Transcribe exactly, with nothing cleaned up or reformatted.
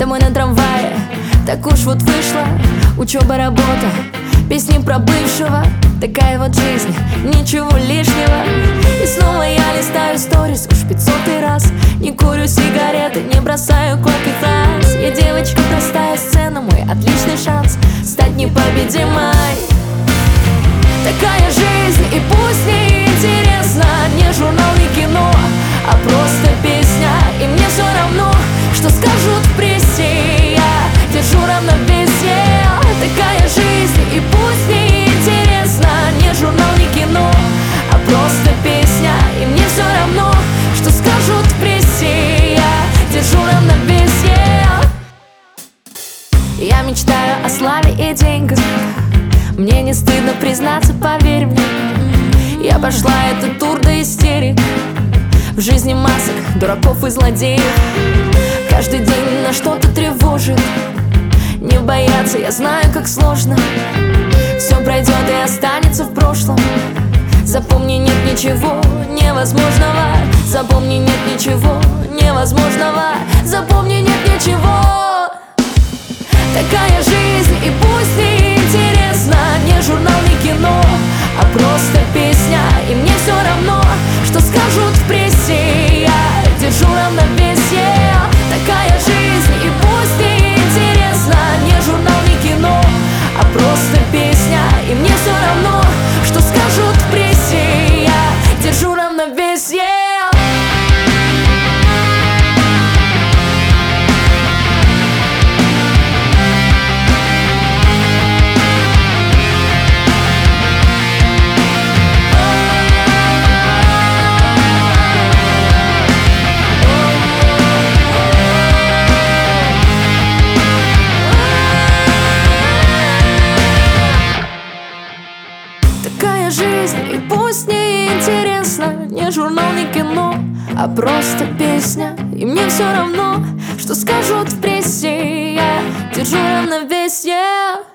домой на трамвае. Так уж вот вышло, учеба, работа, песни про бывшего. Такая вот жизнь, ничего лишнего. И снова я листаю сторис уж пятьсотый раз. Не курю сигареты, не бросаю колких фраз. Я девочка простая, сцена мой отличный шанс стать непобедимой. Такая жизнь, и пусть не интересно, не журнал, не кино, а просто песня. И мне все равно, что скажут в прессе, я держу равновесие. Такая жизнь, и пусть не интересно, не журнал, не кино, а просто песня. И мне все равно, что скажут в прессе, я держу равновесие. Я мечтаю о славе и деньгах, мне не стыдно признаться, поверь мне. Я прошла этот тур до истерик, в жизни масок, дураков и злодеев. Каждый день на что-то тревожит. Не бояться, я знаю, как сложно. Все пройдет и останется в прошлом. Запомни, нет ничего невозможного. Запомни, нет ничего невозможного. Запомни, нет ничего. Такая жизнь, и пусть не интересно, не журнал, не кино, а просто песня. И мне все равно, что скажут в прессе, я держу равновесие. Такая жизнь, и пусть не интересно, не журнал, не кино, а просто песня. И мне все равно, что скажут в прессе, я держу равновесие. Жизнь, и пусть не интересно, не журнал, не кино, а просто песня. И мне все равно, что скажут в прессе, я держу равновесие.